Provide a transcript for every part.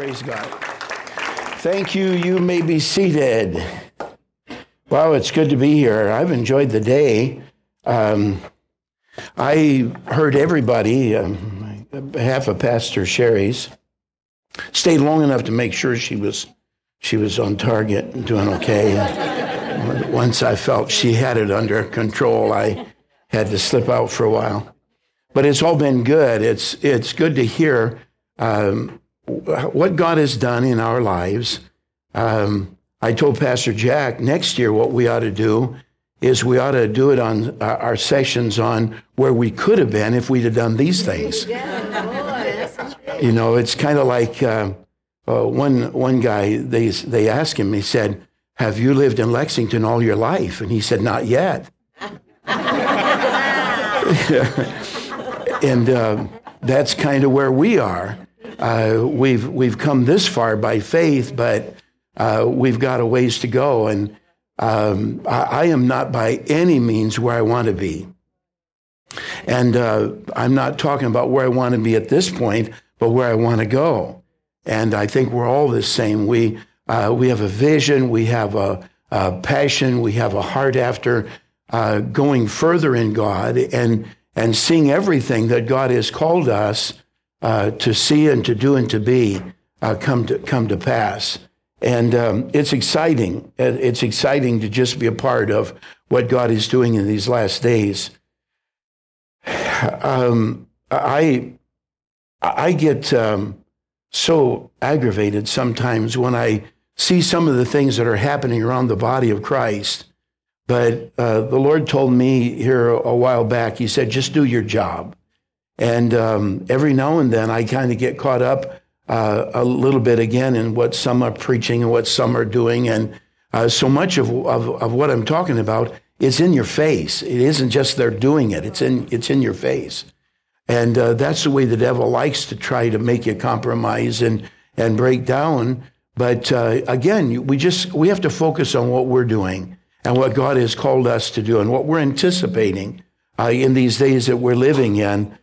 Praise God. Thank you. You may be seated. Wow, it's good to be here. I've enjoyed the day. I heard everybody, half of Pastor Sherry's, stayed long enough to make sure she was on target and doing okay. Once I felt she had it under control, I had to slip out for a while. But it's all been good. It's good to hear what God has done in our lives. I told Pastor Jack next year what we ought to do is we ought to do it on our sessions on where we could have been if we'd have done these things. You know, it's kind of like one guy, they asked him, he said, "Have you lived in Lexington all your life?" And he said, "Not yet." And that's kind of where we are. We've come this far by faith, but we've got a ways to go. And I am not by any means where I want to be. And I'm not talking about where I want to be at this point, but where I want to go. And I think we're all the same. We have a vision, we have a passion, we have a heart after going further in God and seeing everything that God has called us to see and to do and to be come to pass. And it's exciting. It's exciting to just be a part of what God is doing in these last days. I get so aggravated sometimes when I see some of the things that are happening around the body of Christ. But the Lord told me here a while back, he said, just do your job. And every now and then I kind of get caught up a little bit again in what some are preaching and what some are doing. And so much of what I'm talking about is in your face. It isn't just they're doing it. It's in your face. And that's the way the devil likes to try to make you compromise and break down. But again, we have to focus on what we're doing and what God has called us to do and what we're anticipating in these days that we're living in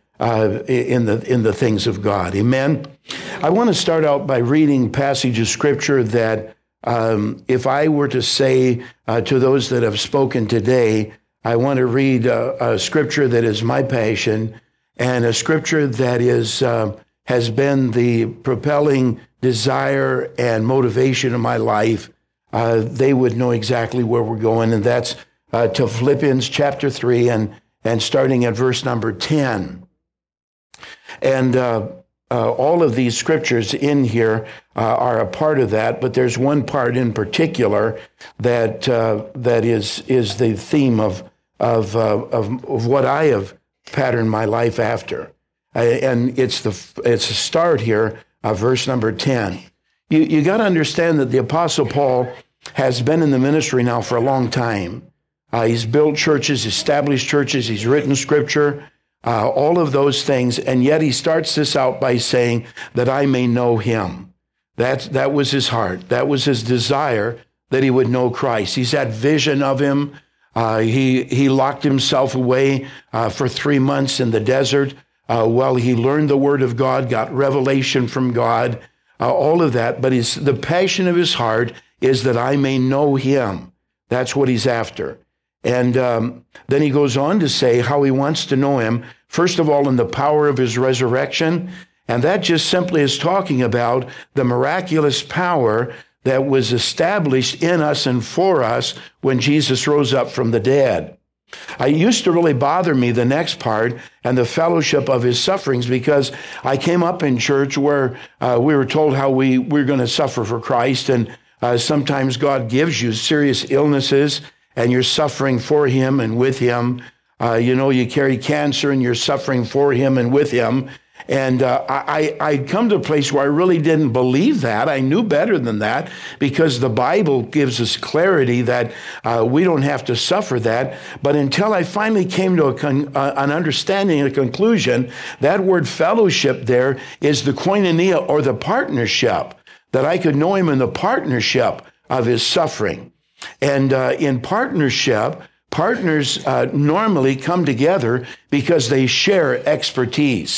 the things of God. Amen. I want to start out by reading a passage of scripture that if I were to say to those that have spoken today, I want to read a scripture that is my passion and a scripture that has been the propelling desire and motivation of my life. They would know exactly where we're going, and that's to Philippians chapter 3 and starting at verse number 10. And all of these scriptures in here are a part of that, but there's one part in particular that is the theme of what I have patterned my life after, and it's a start here, verse number 10. You got to understand that the Apostle Paul has been in the ministry now for a long time. He's built churches, established churches, he's written scripture. All of those things, and yet he starts this out by saying that I may know him. That was his heart. That was his desire, that he would know Christ. He's had vision of him. He locked himself away for 3 months in the desert while he learned the word of God, got revelation from God, all of that. But the passion of his heart is that I may know him. That's what he's after. And then he goes on to say how he wants to know him, first of all, in the power of his resurrection. And that just simply is talking about the miraculous power that was established in us and for us when Jesus rose up from the dead. It used to really bother me, the next part, and the fellowship of his sufferings, because I came up in church where we were told how we're going to suffer for Christ. And sometimes God gives you serious illnesses, and you're suffering for him and with him. You carry cancer and you're suffering for him and with him. And I'd come to a place where I really didn't believe that. I knew better than that because the Bible gives us clarity that we don't have to suffer that. But until I finally came to an understanding, a conclusion, that word fellowship there is the koinonia, or the partnership, that I could know him in the partnership of his suffering. And in partnership, partners normally come together because they share expertise.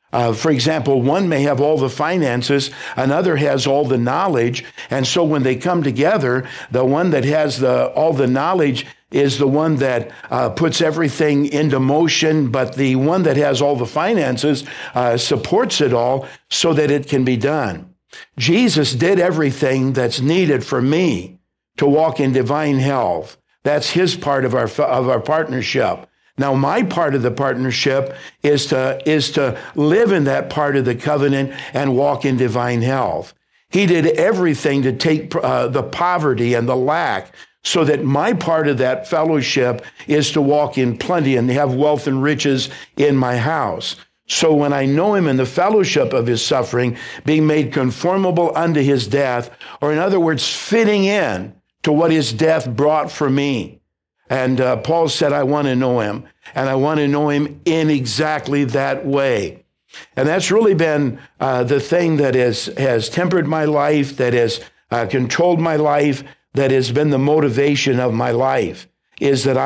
For example, one may have all the finances, another has all the knowledge, and so when they come together, the one that has all the knowledge is the one that puts everything into motion, but the one that has all the finances supports it all so that it can be done. Jesus did everything that's needed for me to walk in divine health. That's his part of our partnership. Now, my part of the partnership is to live in that part of the covenant and walk in divine health. He did everything to take the poverty and the lack so that my part of that fellowship is to walk in plenty and have wealth and riches in my house. So when I know him in the fellowship of his suffering, being made conformable unto his death, or in other words, fitting in to what his death brought for me. And Paul said, I want to know him, and I want to know him in exactly that way. And that's really been the thing that has tempered my life, that has controlled my life, that has been the motivation of my life, is that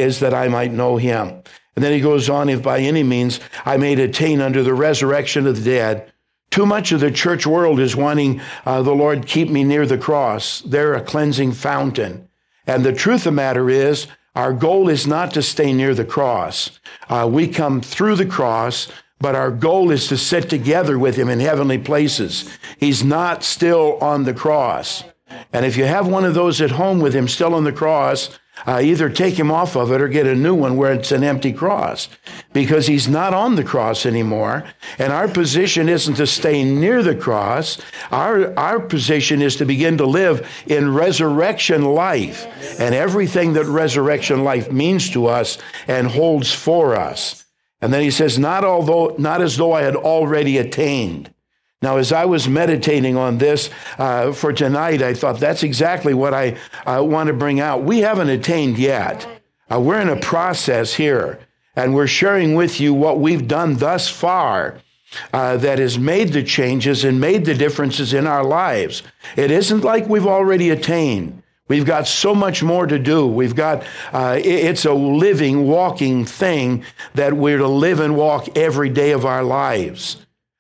I might know him. And then he goes on, if by any means I may attain unto the resurrection of the dead. Too much of the church world is wanting the Lord keep me near the cross. They're a cleansing fountain. And the truth of the matter is, our goal is not to stay near the cross. We come through the cross, but our goal is to sit together with him in heavenly places. He's not still on the cross. And if you have one of those at home with him still on the cross, either take him off of it or get a new one where it's an empty cross, because he's not on the cross anymore. And our position isn't to stay near the cross. Our position is to begin to live in resurrection life and everything that resurrection life means to us and holds for us. And then he says, not as though I had already attained. Now, as I was meditating on this for tonight, I thought that's exactly what I want to bring out. We haven't attained yet. We're in a process here, and we're sharing with you what we've done thus far that has made the changes and made the differences in our lives. It isn't like we've already attained. We've got so much more to do. We've got, it's a living, walking thing that we're to live and walk every day of our lives.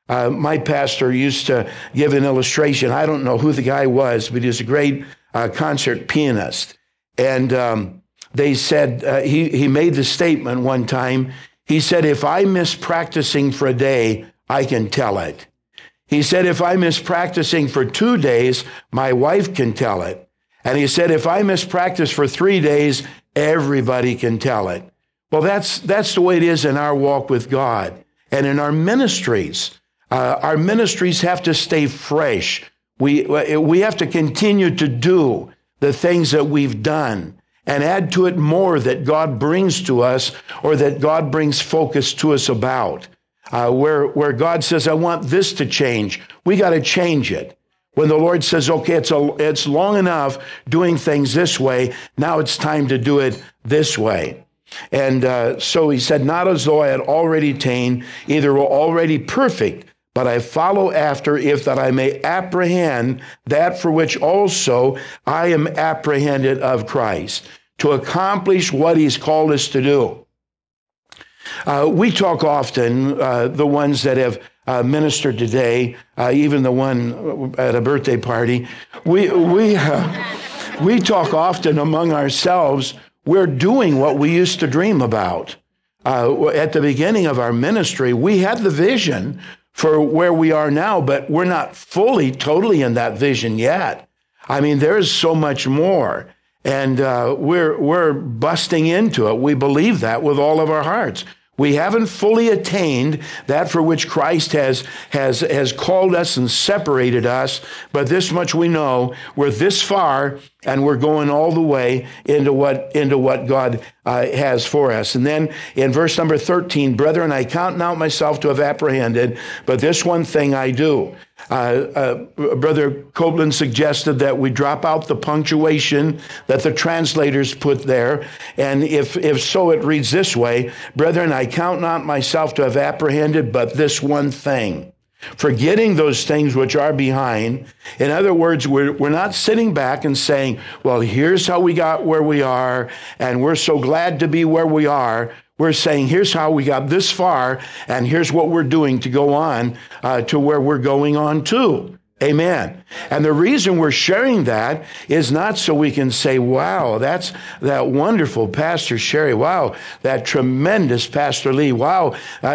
My pastor used to give an illustration. I don't know who the guy was, but he was a great concert pianist. And they said, he made the statement one time. He said, if I miss practicing for a day, I can tell it. He said, if I miss practicing for 2 days, my wife can tell it. And he said, if I miss practice for 3 days, everybody can tell it. Well, that's the way it is in our walk with God and in our ministries. Our ministries have to stay fresh. We have to continue to do the things that we've done and add to it more that God brings to us or that God brings focus to us about. Where God says, I want this to change, we got to change it. When the Lord says, okay, it's long enough doing things this way, now it's time to do it this way. And so he said, not as though I had already attained, either were already perfect, but I follow after, if that I may apprehend that for which also I am apprehended of Christ, to accomplish what he's called us to do. We talk often, the ones that have ministered today, even the one at a birthday party, we talk often among ourselves, we're doing what we used to dream about. At the beginning of our ministry, we had the vision for where we are now, but we're not fully, totally in that vision yet. I mean, there's so much more, and we're busting into it. We believe that with all of our hearts. We haven't fully attained that for which Christ has called us and separated us, but this much we know, we're this far, and we're going all the way into what God has for us. And then in verse number 13, brethren, I count not myself to have apprehended, but this one thing I do. Brother Copeland suggested that we drop out the punctuation that the translators put there. And if so, it reads this way, brethren, I count not myself to have apprehended, but this one thing. Forgetting those things which are behind. In other words, we're not sitting back and saying, well, here's how we got where we are, and we're so glad to be where we are. We're saying, here's how we got this far, and here's what we're doing to go on to where we're going on to. Amen. And the reason we're sharing that is not so we can say, wow, that's that wonderful Pastor Sherry. Wow, that tremendous Pastor Lee. Wow,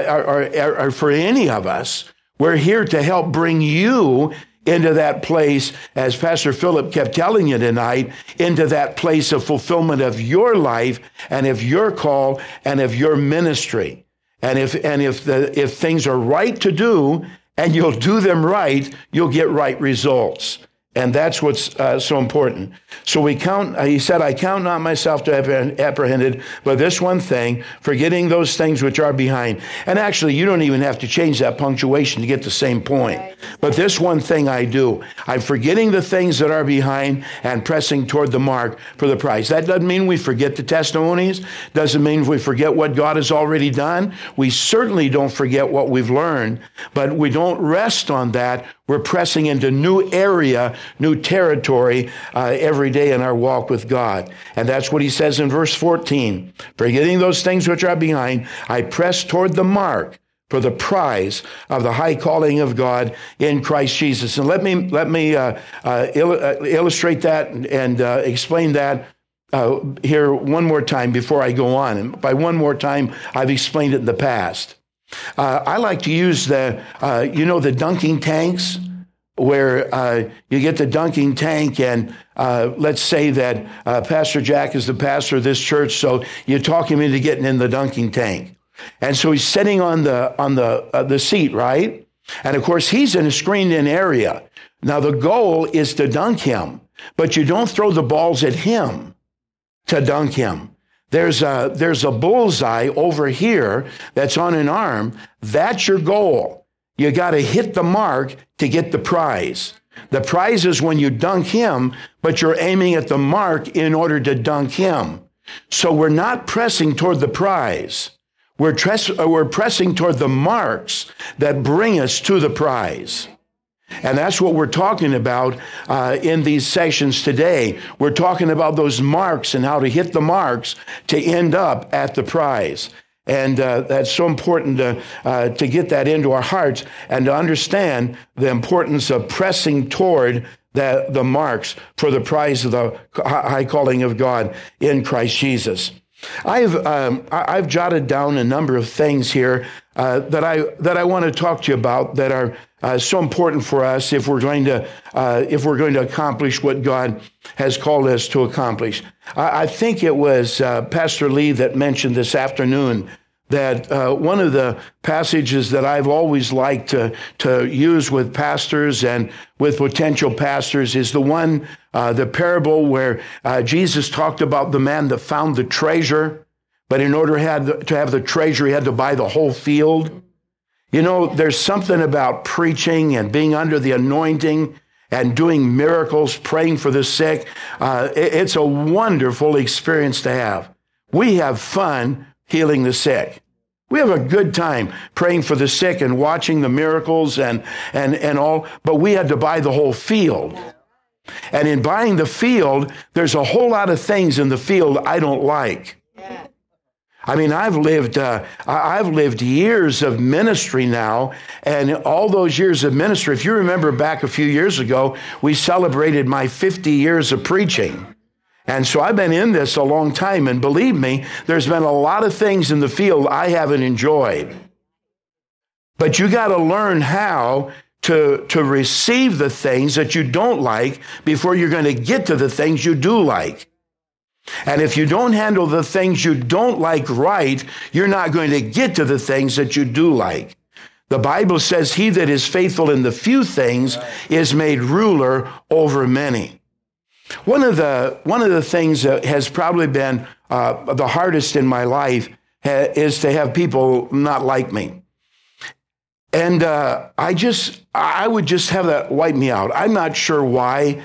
or for any of us. We're here to help bring you into that place, as Pastor Philip kept telling you tonight, into that place of fulfillment of your life and of your call and of your ministry. And if things are right to do and you'll do them right, you'll get right results. And that's what's so important. So he said, I count not myself to have apprehended, but this one thing, forgetting those things which are behind. And actually, you don't even have to change that punctuation to get the same point. But this one thing I do, I'm forgetting the things that are behind and pressing toward the mark for the prize. That doesn't mean we forget the testimonies. Doesn't mean we forget what God has already done. We certainly don't forget what we've learned, but we don't rest on that. We're pressing into new area, new territory every day in our walk with God. And that's what he says in verse 14. Forgetting those things which are behind, I press toward the mark for the prize of the high calling of God in Christ Jesus. And let me illustrate that and explain that here one more time before I go on. And by one more time, I've explained it in the past. I like to use the dunking tanks, where you get the dunking tank, and let's say that Pastor Jack is the pastor of this church, so you talk him into getting in the dunking tank, and so he's sitting on the seat, right? And of course he's in a screened-in area. Now the goal is to dunk him, but you don't throw the balls at him to dunk him. There's a bullseye over here that's on an arm. That's your goal. You got to hit the mark to get the prize. The prize is when you dunk him, but you're aiming at the mark in order to dunk him. So we're not pressing toward the prize. We're pressing toward the marks that bring us to the prize. And that's what we're talking about in these sessions today. We're talking about those marks and how to hit the marks to end up at the prize. And that's so important to get that into our hearts and to understand the importance of pressing toward the marks for the prize of the high calling of God in Christ Jesus. I've jotted down a number of things here that I want to talk to you about that are so important for us if we're going to accomplish what God has called us to accomplish. I think it was Pastor Lee that mentioned this afternoon that one of the passages that I've always liked to use with pastors and with potential pastors is the parable where Jesus talked about the man that found the treasure, but in order to have the treasure, he had to buy the whole field. You know, there's something about preaching and being under the anointing and doing miracles, praying for the sick. It's a wonderful experience to have. We have fun healing the sick. We have a good time praying for the sick and watching the miracles and all, but we had to buy the whole field. And in buying the field, there's a whole lot of things in the field I don't like. I mean, I've lived years of ministry now, and all those years of ministry, if you remember back a few years ago, we celebrated my 50 years of preaching. And so I've been in this a long time, and believe me, there's been a lot of things in the field I haven't enjoyed. But you got to learn how to receive the things that you don't like before you're going to get to the things you do like. And if you don't handle the things you don't like right, you're not going to get to the things that you do like. The Bible says, he that is faithful in the few things is made ruler over many. One of the things that has probably been the hardest in my life is to have people not like me. And I would just have that wipe me out. I'm not sure why.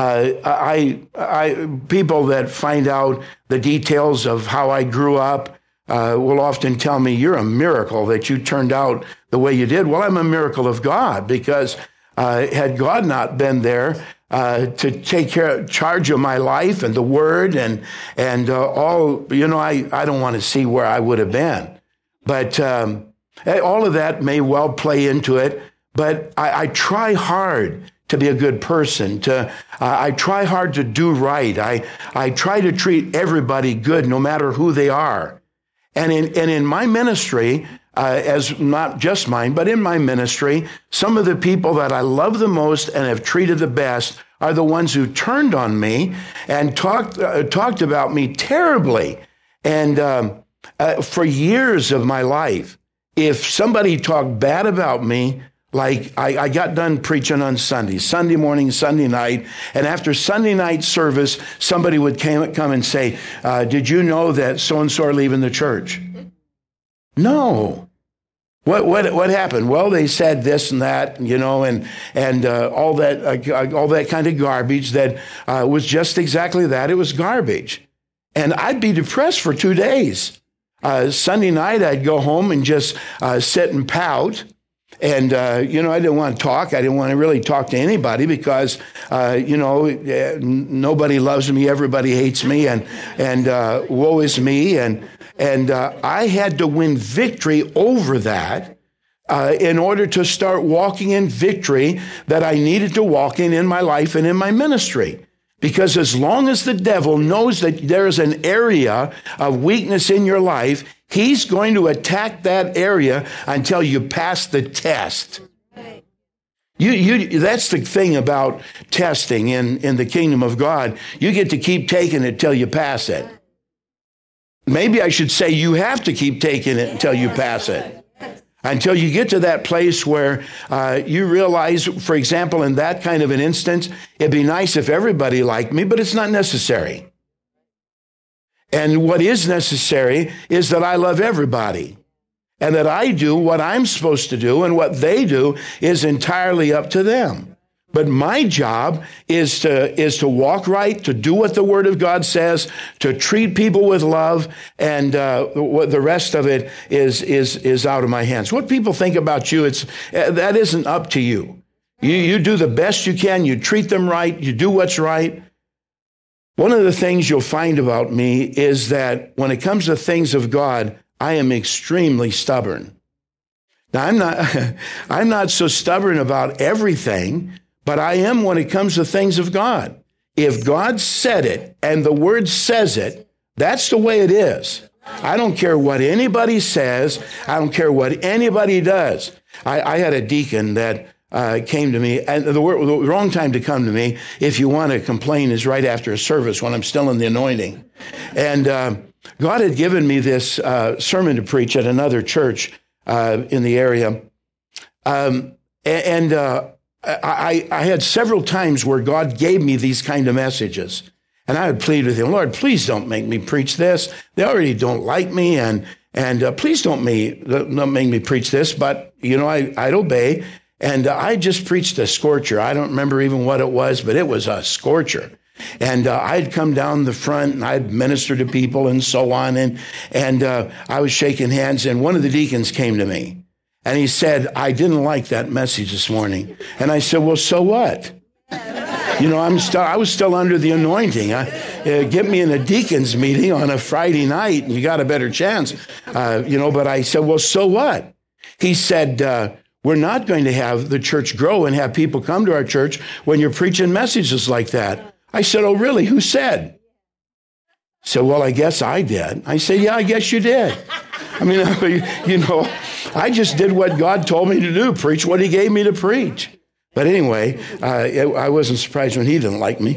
People that find out the details of how I grew up will often tell me, you're a miracle that you turned out the way you did. Well, I'm a miracle of God, because had God not been there, to take charge of my life and the Word and all. I don't want to see where I would have been, but all of that may well play into it. But I try hard to be a good person. I try hard to do right. I try to treat everybody good, no matter who they are. And in my ministry, as not just mine, but in my ministry, some of the people that I love the most and have treated the best are the ones who turned on me and talked about me terribly. And for years of my life, if somebody talked bad about me, like I got done preaching on Sunday morning, Sunday night, and after Sunday night service, somebody would come and say, did you know that so-and-so are leaving the church? No. What happened? Well, they said this and that, and all that kind of garbage that was just exactly that. It was garbage. And I'd be depressed for 2 days. Sunday night, I'd go home and just sit and pout. And, I didn't want to talk. I didn't want to really talk to anybody because, nobody loves me. Everybody hates me. And woe is me. And I had to win victory over that in order to start walking in victory that I needed to walk in my life and in my ministry. Because as long as the devil knows that there is an area of weakness in your life, he's going to attack that area until you pass the test. That's the thing about testing in the kingdom of God. You get to keep taking it till you pass it. Maybe I should say you have to keep taking it until you pass it. Until you get to that place where you realize, for example, in that kind of an instance, it'd be nice if everybody liked me, but it's not necessary. And what is necessary is that I love everybody and that I do what I'm supposed to do, and what they do is entirely up to them. But my job is to walk right, to do what the Word of God says, to treat people with love, and the rest of it is out of my hands. What people think about you, that isn't up to you. You do the best you can. You treat them right. You do what's right. One of the things you'll find about me is that when it comes to things of God, I am extremely stubborn. Now, I'm not so stubborn about everything, but I am when it comes to things of God. If God said it and the Word says it, that's the way it is. I don't care what anybody says. I don't care what anybody does. I had a deacon that came to me, and the wrong time to come to me, if you want to complain, is right after a service when I'm still in the anointing. And God had given me this sermon to preach at another church in the area. I had several times where God gave me these kind of messages, and I would plead with him, Lord, please don't make me preach this. They already don't like me, and please don't make me preach this. But I'd obey, and I just preached a scorcher. I don't remember even what it was, but it was a scorcher. And I'd come down the front and I'd minister to people and so on, and I was shaking hands, and one of the deacons came to me. And he said, I didn't like that message this morning. And I said, well, so what? I was still under the anointing. Get me in a deacon's meeting on a Friday night and you got a better chance. But I said, well, so what? He said, we're not going to have the church grow and have people come to our church when you're preaching messages like that. I said, oh, really? Who said? He said, well, I guess I did. I said, yeah, I guess you did. I mean, I just did what God told me to do, preach what he gave me to preach. But anyway, I wasn't surprised when he didn't like me.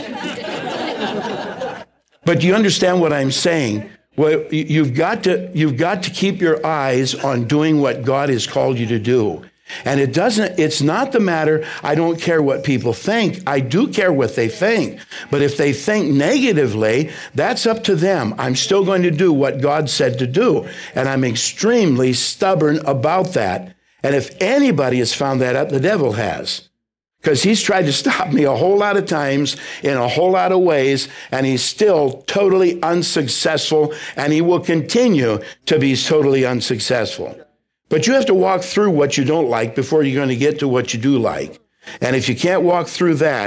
But do you understand what I'm saying? Well, you've got to keep your eyes on doing what God has called you to do. And it's not the matter, I don't care what people think. I do care what they think. But if they think negatively, that's up to them. I'm still going to do what God said to do. And I'm extremely stubborn about that. And if anybody has found that out, the devil has. Because he's tried to stop me a whole lot of times in a whole lot of ways, and he's still totally unsuccessful, and he will continue to be totally unsuccessful. But you have to walk through what you don't like before you're going to get to what you do like. And if you can't walk through that,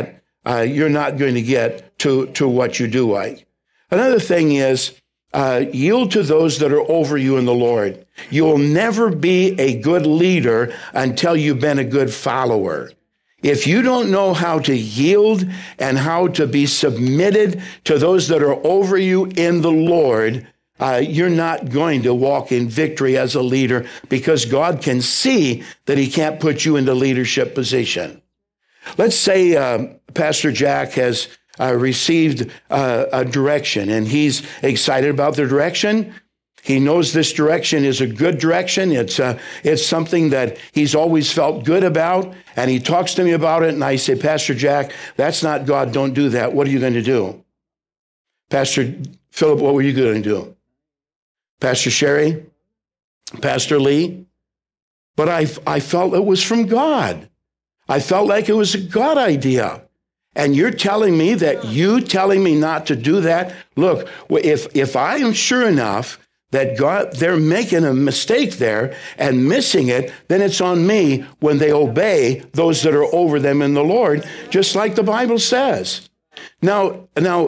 you're not going to get to what you do like. Another thing is, yield to those that are over you in the Lord. You will never be a good leader until you've been a good follower. If you don't know how to yield and how to be submitted to those that are over you in the Lord, you're not going to walk in victory as a leader, because God can see that he can't put you into leadership position. Let's say Pastor Jack has received a direction, and he's excited about the direction. He knows this direction is a good direction. It's something that he's always felt good about, and he talks to me about it, and I say, Pastor Jack, that's not God. Don't do that. What are you going to do? Pastor Philip, what were you going to do? Pastor Sherry? Pastor Lee? But I felt it was from God. I felt like it was a God idea. And you're telling me that you telling me not to do that? Look, if I am sure enough that God, they're making a mistake there and missing it, then it's on me when they obey those that are over them in the Lord, just like the Bible says. Now,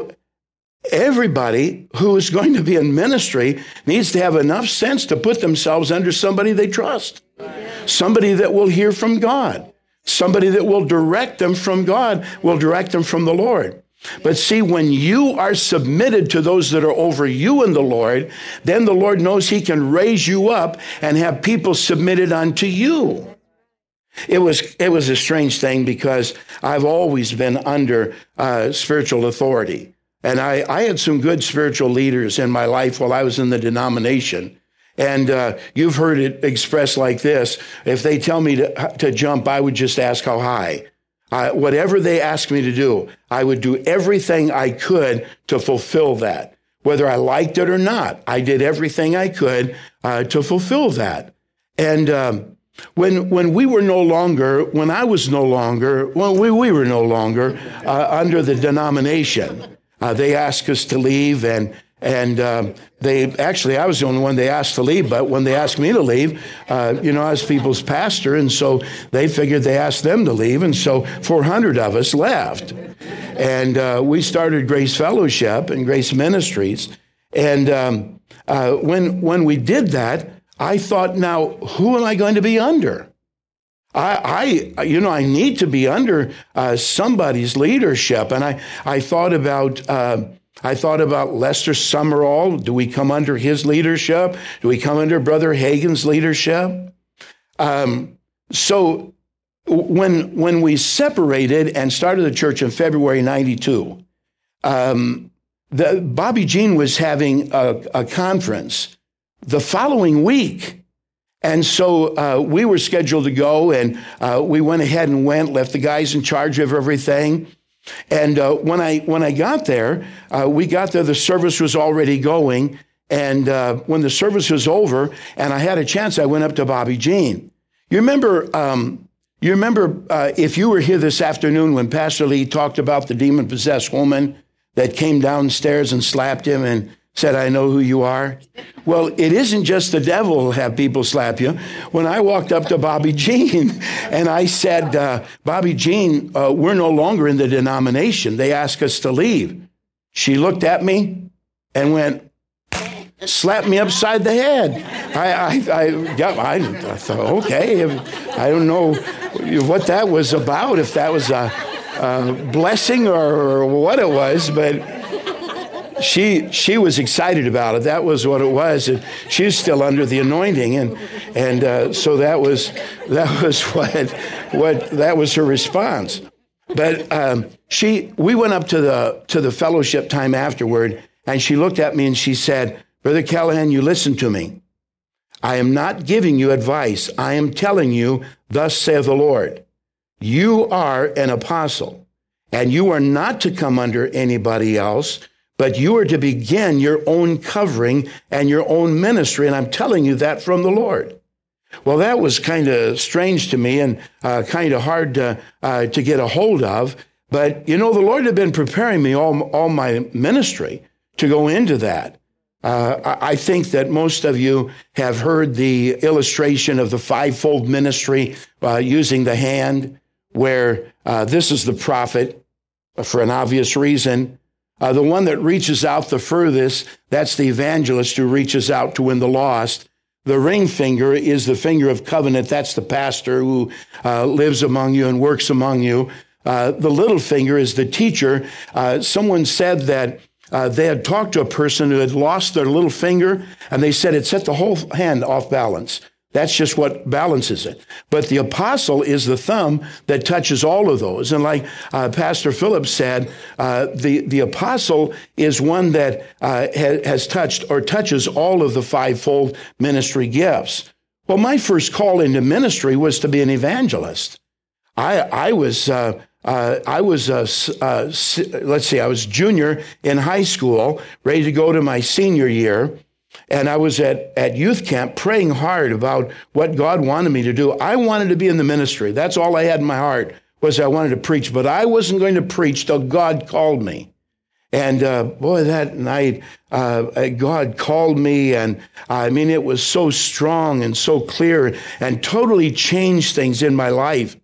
everybody who is going to be in ministry needs to have enough sense to put themselves under somebody they trust, somebody that will hear from God, somebody that will direct them from God, will direct them from the Lord. But see, when you are submitted to those that are over you in the Lord, then the Lord knows he can raise you up and have people submitted unto you. It was a strange thing, because I've always been under spiritual authority. And I had some good spiritual leaders in my life while I was in the denomination. And you've heard it expressed like this: if they tell me to jump, I would just ask how high. Whatever they asked me to do, I would do everything I could to fulfill that. Whether I liked it or not, I did everything I could to fulfill that. And when we were no longer under the denomination, they asked us to leave, and I was the only one they asked to leave, but when they asked me to leave, I was people's pastor, and so they figured they asked them to leave, and so 400 of us left. And we started Grace Fellowship and Grace Ministries, and when we did that, I thought, now, who am I going to be under? I need to be under somebody's leadership, and I thought about Lester Summerall. Do we come under his leadership? Do we come under Brother Hagin's leadership? So when we separated and started the church in February 92, Bobby Jean was having a conference the following week. And so we were scheduled to go, and we went ahead and left the guys in charge of everything. And when I got there, the service was already going. And when the service was over and I had a chance, I went up to Bobby Jean. You remember if you were here this afternoon when Pastor Lee talked about the demon-possessed woman that came downstairs and slapped him and said, "I know who you are"? Well, it isn't just the devil who'll have people slap you. When I walked up to Bobby Jean and I said, "Bobby Jean, we're no longer in the denomination. They asked us to leave." She looked at me and went, slapped me upside the head. I thought, okay, I don't know what that was about, if that was a blessing or what it was, but she was excited about it. That was what it was. And she was still under the anointing, and so that was her response. But we went up to the fellowship time afterward, and she looked at me and she said, "Brother Callahan, you listen to me. I am not giving you advice. I am telling you, thus saith the Lord. You are an apostle, and you are not to come under anybody else, but you are to begin your own covering and your own ministry, and I'm telling you that from the Lord." Well, that was kind of strange to me and kind of hard to get a hold of. But, the Lord had been preparing me all my ministry to go into that. I think that most of you have heard the illustration of the fivefold ministry using the hand, where this is the prophet, for an obvious reason. The one that reaches out the furthest, that's the evangelist who reaches out to win the lost. The ring finger is the finger of covenant. That's the pastor who lives among you and works among you. The little finger is the teacher. Someone said that they had talked to a person who had lost their little finger, and they said it set the whole hand off balance. That's just what balances it. But the apostle is the thumb that touches all of those. And like Pastor Philip said, the apostle is one that has touched or touches all of the fivefold ministry gifts. Well, my first call into ministry was to be an evangelist. I was junior in high school, ready to go to my senior year. And I was at youth camp praying hard about what God wanted me to do. I wanted to be in the ministry. That's all I had in my heart, was I wanted to preach. But I wasn't going to preach till God called me. And that night, God called me. And I mean, it was so strong and so clear and totally changed things in my life.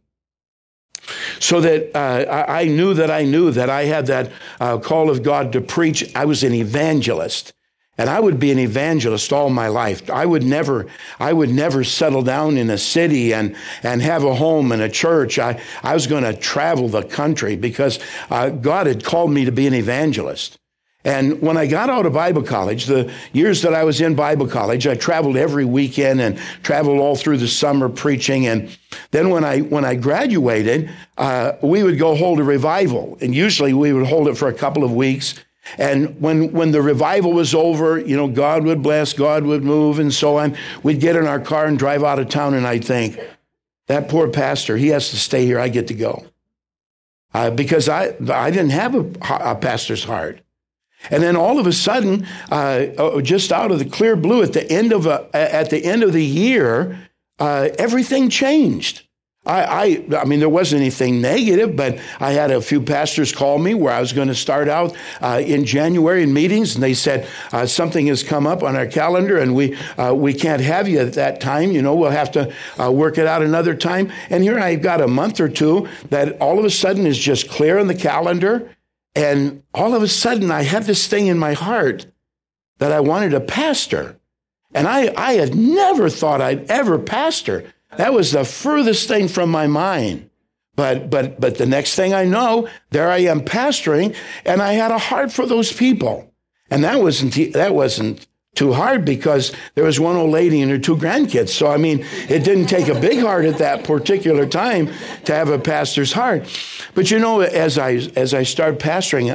So that I knew that I had that call of God to preach. I was an evangelist. And I would be an evangelist all my life. I would never settle down in a city and have a home and a church. I was going to travel the country because God had called me to be an evangelist. And when I got out of Bible college, the years that I was in Bible college, I traveled every weekend and traveled all through the summer preaching. And then when I graduated, we would go hold a revival. And usually we would hold it for a couple of weeks. And when the revival was over, God would bless, God would move, and so on. We'd get in our car and drive out of town, and I'd think, that poor pastor, he has to stay here. I get to go. Because I didn't have a pastor's heart. And then all of a sudden, just out of the clear blue, at the end of the year, everything changed. I mean, there wasn't anything negative, but I had a few pastors call me where I was going to start out in January in meetings, and they said, something has come up on our calendar, and we can't have you at that time. We'll have to work it out another time. And here I've got a month or two that all of a sudden is just clear on the calendar, and all of a sudden I had this thing in my heart that I wanted to pastor. And I had never thought I'd ever pastor. That was the furthest thing from my mind. But the next thing I know, there I am pastoring, and I had a heart for those people. And that wasn't too hard because there was one old lady and her two grandkids. So, I mean, it didn't take a big heart at that particular time to have a pastor's heart. But as I start pastoring,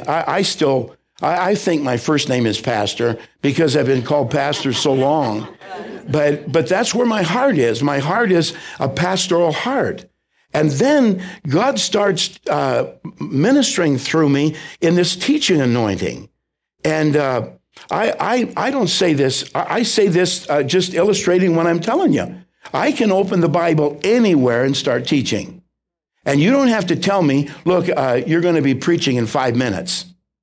I think my first name is Pastor because I've been called pastor so long. But that's where my heart is. My heart is a pastoral heart. And then God starts ministering through me in this teaching anointing. And I don't say this. I say this just illustrating what I'm telling you. I can open the Bible anywhere and start teaching. And you don't have to tell me, look, you're going to be preaching in 5 minutes.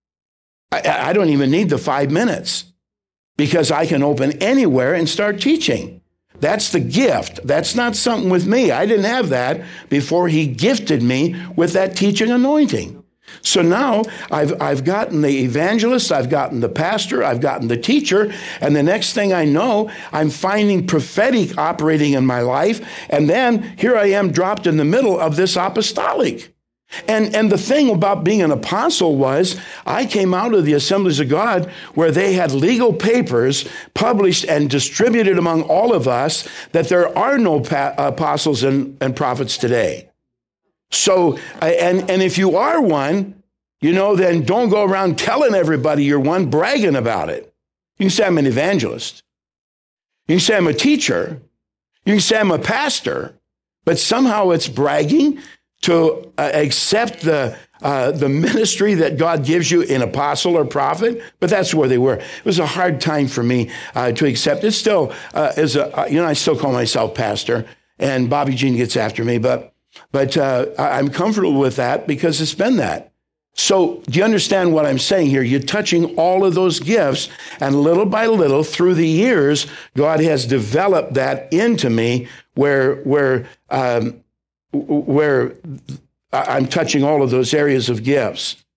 I don't even need the 5 minutes. Because I can open anywhere and start teaching. That's the gift. That's not something with me. I didn't have that before he gifted me with that teaching anointing. So now I've gotten the evangelist, I've gotten the pastor, I've gotten the teacher, and the next thing I know, I'm finding prophetic operating in my life, and then here I am dropped in the middle of this apostolic. And the thing about being an apostle was I came out of the Assemblies of God where they had legal papers published and distributed among all of us that there are no apostles and prophets today. So, and if you are one, then don't go around telling everybody you're one, bragging about it. You can say I'm an evangelist. You can say I'm a teacher. You can say I'm a pastor. But somehow it's bragging to accept the ministry that God gives you in apostle or prophet, but that's where they were. It was a hard time for me to accept. It still is I still call myself pastor, and Bobby Jean gets after me, but I'm comfortable with that because it's been that. So do you understand what I'm saying here? You're touching all of those gifts, and little by little through the years, God has developed that into me where I'm touching all of those areas of gifts.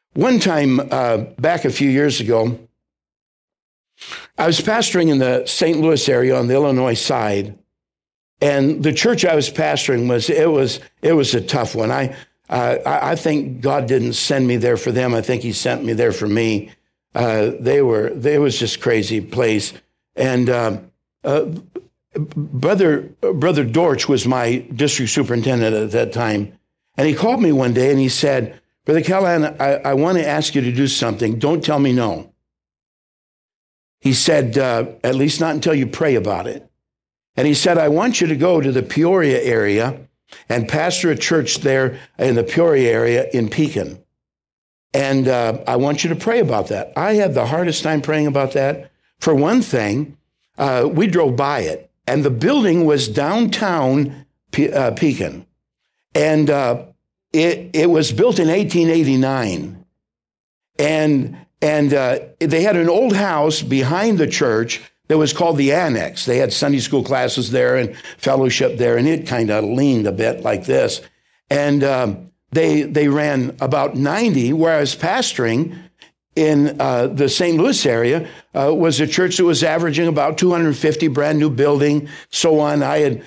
One time, back a few years ago, I was pastoring in the St. Louis area on the Illinois side, and the church I was pastoring was a tough one. I think God didn't send me there for them. I think He sent me there for me. It was just crazy place, and Brother Dorch was my district superintendent at that time, and he called me one day and he said, "Brother Callahan, I want to ask you to do something. Don't tell me no." He said, "At least not until you pray about it." And he said, "I want you to go to the Peoria area and pastor a church there in the Peoria area in Pekin. And I want you to pray about that." I had the hardest time praying about that. For one thing, we drove by it, and the building was downtown Pekin. And it was built in 1889. And they had an old house behind the church that was called the Annex. They had Sunday school classes there and fellowship there, and it kind of leaned a bit like this. And they ran about 90, where I was pastoring in the St. Louis area, was a church that was averaging about 250, brand new building, so on. I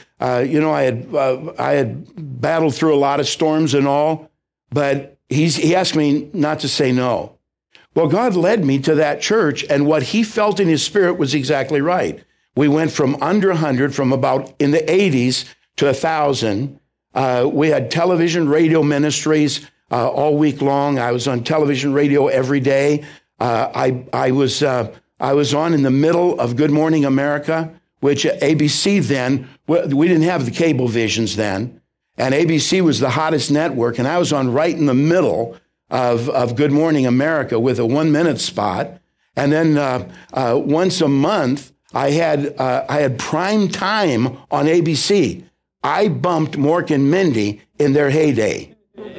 had battled through a lot of storms and all, but he asked me not to say no. Well, God led me to that church, and what He felt in His spirit was exactly right. We went from under 100, from about in the 80s to 1,000. We had television, radio ministries all week long. I was on television, radio every day. I was on in the middle of Good Morning America, which ABC then, we didn't have the cable visions then, and ABC was the hottest network, and I was on right in the middle of Good Morning America with a 1-minute spot. And then once a month, I had prime time on ABC. I bumped Mork and Mindy in their heyday.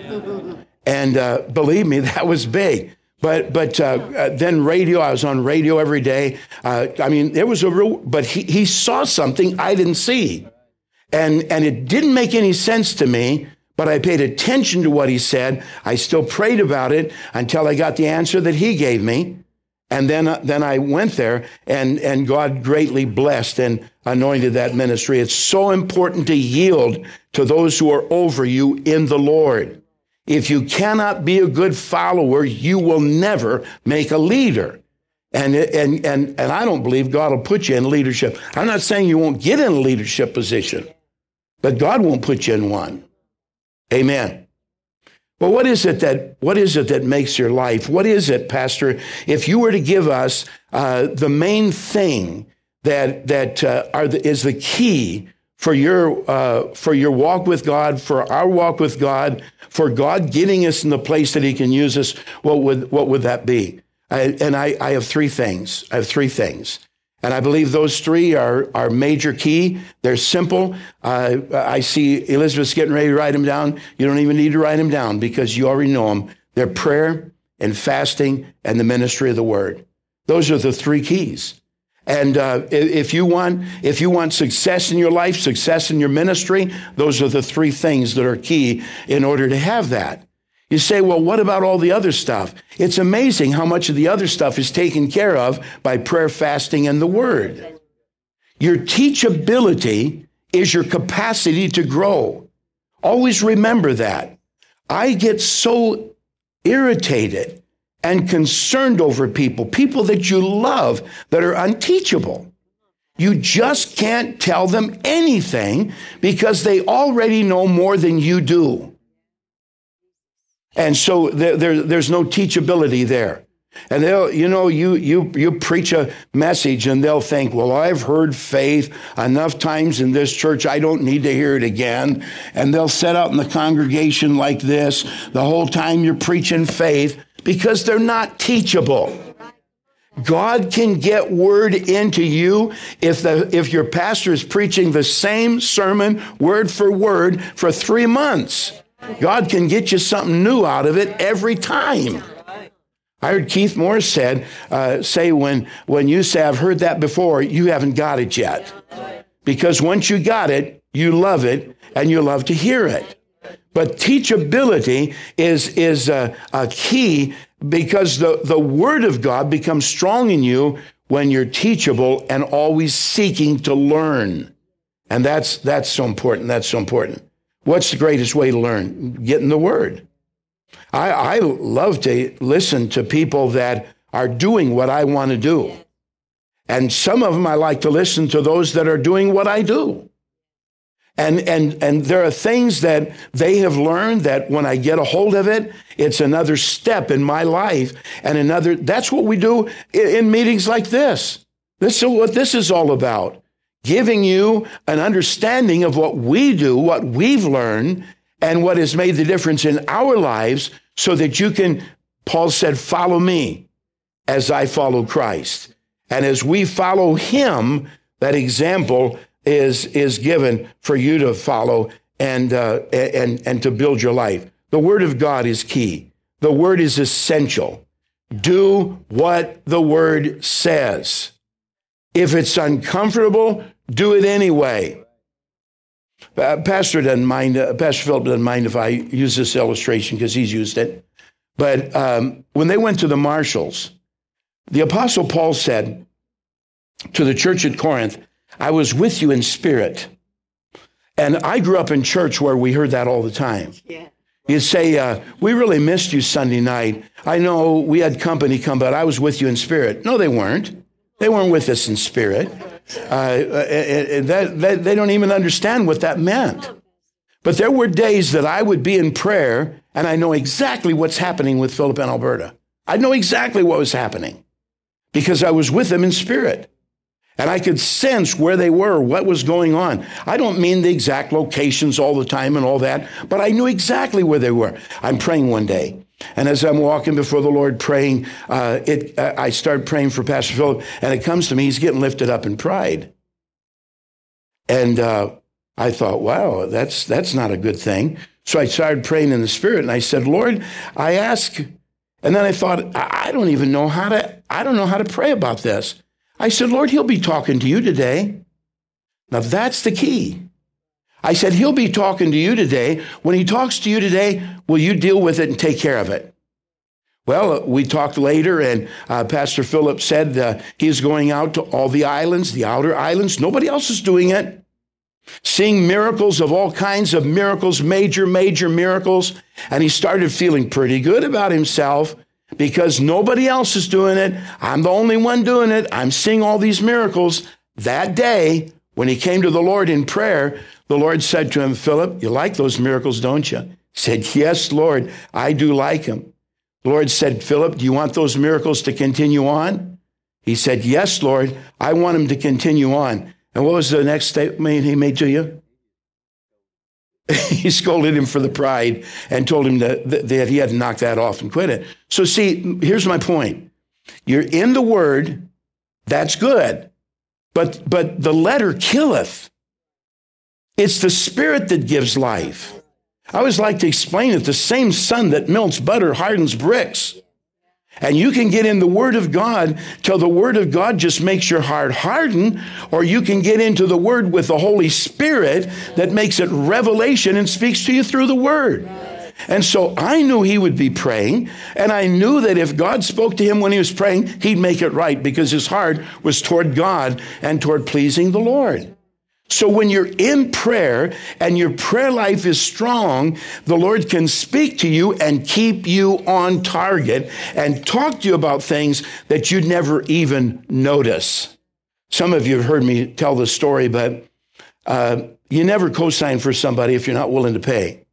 And believe me, that was big. But then radio, I was on radio every day. There was a real, but he saw something I didn't see. And it didn't make any sense to me, but I paid attention to what he said. I still prayed about it until I got the answer that he gave me. And then I went there, and God greatly blessed and anointed that ministry. It's so important to yield to those who are over you in the Lord. If you cannot be a good follower, you will never make a leader. And I don't believe God will put you in leadership. I'm not saying you won't get in a leadership position, but God won't put you in one. Amen. But what is it that makes your life? What is it, Pastor? If you were to give us the main thing that is the key for your walk with God, for our walk with God, for God getting us in the place that He can use us, what would that be? I have three things. And I believe those three are major key. They're simple. I see Elizabeth's getting ready to write them down. You don't even need to write them down because you already know them. They're prayer and fasting and the ministry of the word. Those are the three keys. And if you want success in your life, success in your ministry, those are the three things that are key in order to have that. You say, well, what about all the other stuff? It's amazing how much of the other stuff is taken care of by prayer, fasting, and the word. Your teachability is your capacity to grow. Always remember that. I get so irritated and concerned over people that you love that are unteachable. You just can't tell them anything because they already know more than you do. And so there's no teachability there. And you preach a message and they'll think, well, I've heard faith enough times in this church, I don't need to hear it again. And they'll sit out in the congregation like this the whole time you're preaching faith because they're not teachable. God can get word into you if your pastor is preaching the same sermon word for word for 3 months. God can get you something new out of it every time. I heard Keith Morris say when you say, I've heard that before, you haven't got it yet. Because once you got it, you love it, and you love to hear it. But teachability is a key because the word of God becomes strong in you when you're teachable and always seeking to learn. And that's so important. That's so important. What's the greatest way to learn? Getting the word. I love to listen to people that are doing what I want to do. And some of them I like to listen to those that are doing what I do. And there are things that they have learned that when I get a hold of it, it's another step in my life. And that's what we do in meetings like this. This is what this is all about. Giving you an understanding of what we do, what we've learned, and what has made the difference in our lives so that you can, Paul said, follow me as I follow Christ. And as we follow him, that example is given for you to follow and to build your life. The word of God is key. The word is essential. Do what the word says. If it's uncomfortable, do it anyway. Pastor Philip doesn't mind if I use this illustration because he's used it. But when they went to the marshals, the Apostle Paul said to the church at Corinth, I was with you in spirit. And I grew up in church where we heard that all the time. Yeah. You'd say, we really missed you Sunday night. I know we had company come, but I was with you in spirit. No, they weren't. They weren't with us in spirit. They don't even understand what that meant. But there were days that I would be in prayer, and I know exactly what's happening with Philip and Alberta. I know exactly what was happening because I was with them in spirit. And I could sense where they were, what was going on. I don't mean the exact locations all the time and all that, but I knew exactly where they were. I'm praying one day, and as I'm walking before the Lord praying, I start praying for Pastor Philip, and it comes to me, he's getting lifted up in pride. And I thought, wow, that's not a good thing. So I started praying in the Spirit, and I said, Lord, I ask, and then I thought, I don't know how to pray about this. I said, Lord, he'll be talking to you today. Now, that's the key. I said, he'll be talking to you today. When he talks to you today, will you deal with it and take care of it? Well, we talked later, and Pastor Philip said he's going out to all the islands, the outer islands. Nobody else is doing it. Seeing miracles of all kinds of miracles, major miracles. And he started feeling pretty good about himself. Because nobody else is doing it. I'm the only one doing it. I'm seeing all these miracles. That day, when he came to the Lord in prayer, the Lord said to him, Philip, you like those miracles, don't you? He said, yes, Lord, I do like them. The Lord said, Philip, do you want those miracles to continue on? He said, yes, Lord, I want them to continue on. And what was the next statement he made to you? He scolded him for the pride and told him that he had to knock that off and quit it. So see, here's my point. You're in the word, that's good. But the letter killeth. It's the spirit that gives life. I always like to explain it. The same sun that melts butter hardens bricks. And you can get in the Word of God till the Word of God just makes your heart harden, or you can get into the Word with the Holy Spirit that makes it revelation and speaks to you through the Word. And so I knew he would be praying, and I knew that if God spoke to him when he was praying, he'd make it right because his heart was toward God and toward pleasing the Lord. So when you're in prayer and your prayer life is strong, the Lord can speak to you and keep you on target and talk to you about things that you'd never even notice. Some of you have heard me tell this story, but you never co-sign for somebody if you're not willing to pay.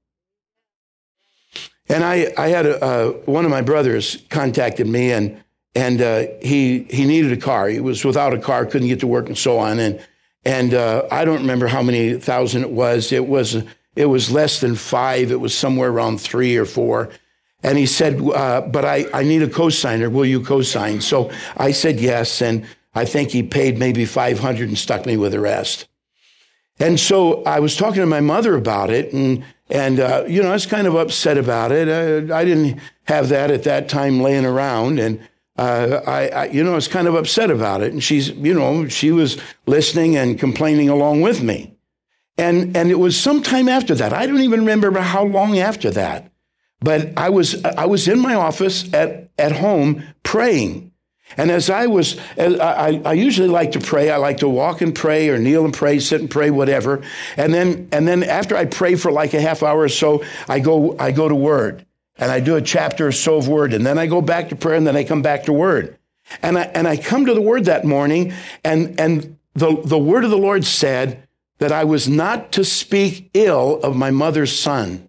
And I had one of my brothers contacted me, and he needed a car. He was without a car, couldn't get to work, and so on. And I don't remember how many thousand it was. It was less than 5. It was somewhere around 3 or 4. And he said, but I need a cosigner. Will you cosign? So I said yes. And I think he paid maybe $500 and stuck me with the rest. And so I was talking to my mother about it. And I was kind of upset about it. I didn't have that at that time laying around. And I was kind of upset about it. And she was listening and complaining along with me. And it was sometime after that. I don't even remember how long after that. But I was in my office at home praying. And I usually like to pray. I like to walk and pray or kneel and pray, sit and pray, whatever. And then after I pray for like a half hour or so, I go to Word. And I do a chapter or so of Word. And then I go back to prayer, and then I come back to Word. And I come to the Word that morning, and the Word of the Lord said that I was not to speak ill of my mother's son.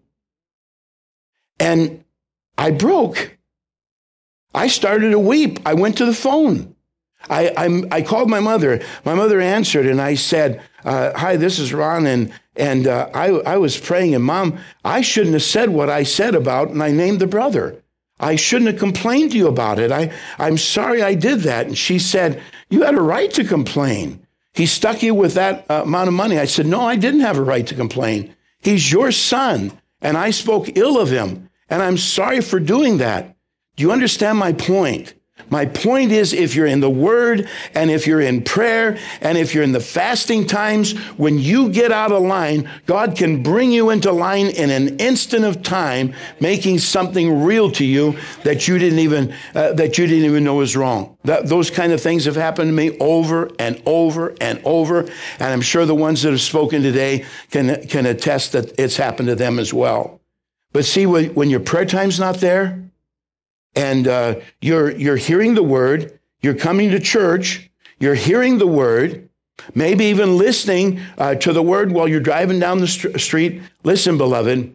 And I broke. I started to weep. I went to the phone. I called my mother. My mother answered, and I said, hi, this is Ron, and I was praying, and Mom, I shouldn't have said what I said about, and I named the brother. I shouldn't have complained to you about it. I'm sorry I did that. And she said, you had a right to complain. He stuck you with that amount of money. I said, no, I didn't have a right to complain. He's your son, and I spoke ill of him, and I'm sorry for doing that. Do you understand my point? My point is, if you're in the Word, and if you're in prayer, and if you're in the fasting times, when you get out of line, God can bring you into line in an instant of time, making something real to you that you didn't even know was wrong. Those kind of things have happened to me over and over and over, and I'm sure the ones that have spoken today can attest that it's happened to them as well. But see, when your prayer time's not there, and you're hearing the Word, you're coming to church, you're hearing the Word, maybe even listening to the Word while you're driving down the street. Listen, beloved,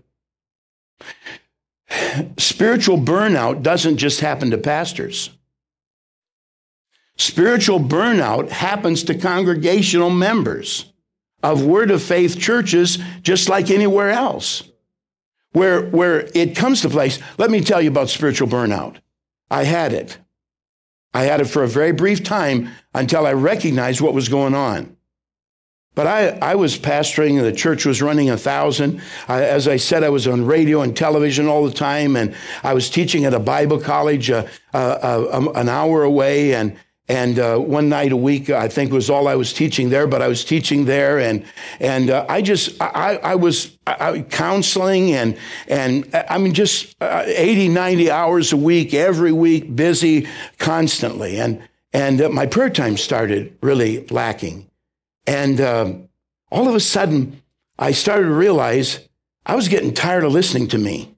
spiritual burnout doesn't just happen to pastors. Spiritual burnout happens to congregational members of Word of Faith churches, just like anywhere else. Where it comes to place, let me tell you about spiritual burnout. I had it. I had it for a very brief time until I recognized what was going on. But I was pastoring, and the church was running 1,000. As I said, I was on radio and television all the time, and I was teaching at a Bible college an hour away, and one night a week, I think was all I was teaching there, but I was teaching there, and I was counseling, and I mean, just 80, 90 hours a week, every week, busy constantly. And my prayer time started really lacking. And all of a sudden, I started to realize I was getting tired of listening to me.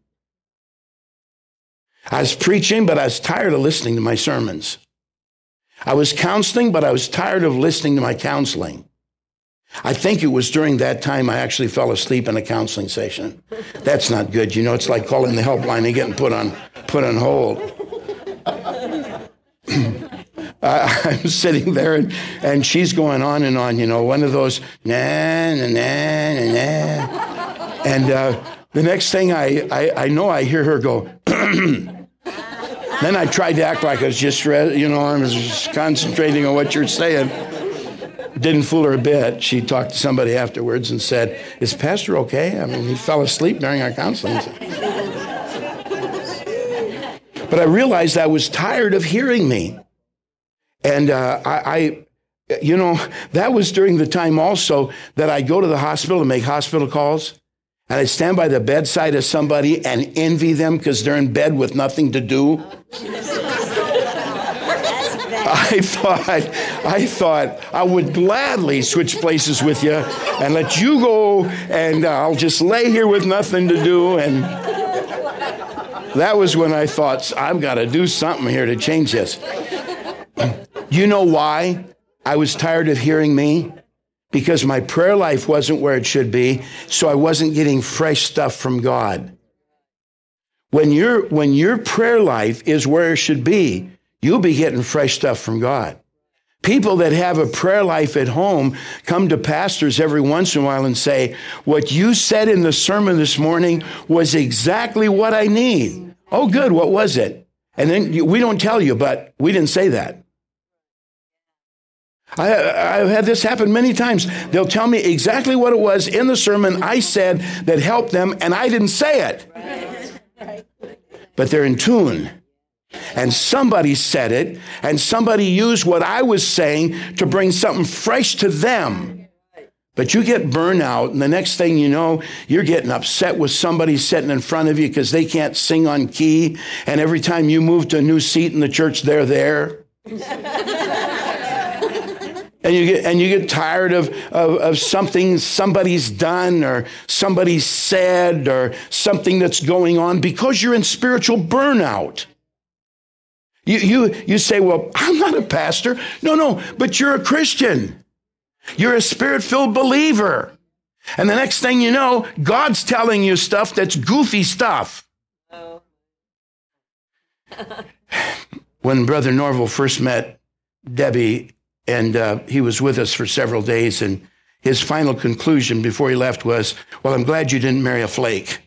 I was preaching, but I was tired of listening to my sermons. I was counseling, but I was tired of listening to my counseling. I think it was during that time I actually fell asleep in a counseling session. That's not good. You know, it's like calling the helpline and getting put on hold. I'm sitting there, and she's going on and on, you know, one of those, nah, nah, nah, nah, nah. And the next thing I know, I hear her go, Then I tried to act like I was just, I was just concentrating on what you're saying. Didn't fool her a bit. She talked to somebody afterwards and said, is Pastor okay? I mean, he fell asleep during our counseling. But I realized I was tired of hearing me. And that was during the time also that I go to the hospital and make hospital calls. And I'd stand by the bedside of somebody and envy them because they're in bed with nothing to do. I thought I would gladly switch places with you and let you go, and I'll just lay here with nothing to do. And that was when I thought, I've got to do something here to change this. You know why I was tired of hearing me? Because my prayer life wasn't where it should be, so I wasn't getting fresh stuff from God. When your prayer life is where it should be, you'll be getting fresh stuff from God. People that have a prayer life at home come to pastors every once in a while and say, what you said in the sermon this morning was exactly what I need. Oh, good. What was it? And then we don't tell you, but we didn't say that. I've had this happen many times. They'll tell me exactly what it was in the sermon I said that helped them, and I didn't say it. But they're in tune. And somebody said it, and somebody used what I was saying to bring something fresh to them. But you get burnout, and the next thing you know, you're getting upset with somebody sitting in front of you because they can't sing on key. And every time you move to a new seat in the church, they're there. And you get tired of something somebody's done or somebody said or something that's going on because you're in spiritual burnout. You say, well, I'm not a pastor. No, but you're a Christian. You're a spirit-filled believer. And the next thing you know, God's telling you stuff that's goofy stuff. Oh. When Brother Norval first met Debbie, and he was with us for several days, and his final conclusion before he left was, well, I'm glad you didn't marry a flake.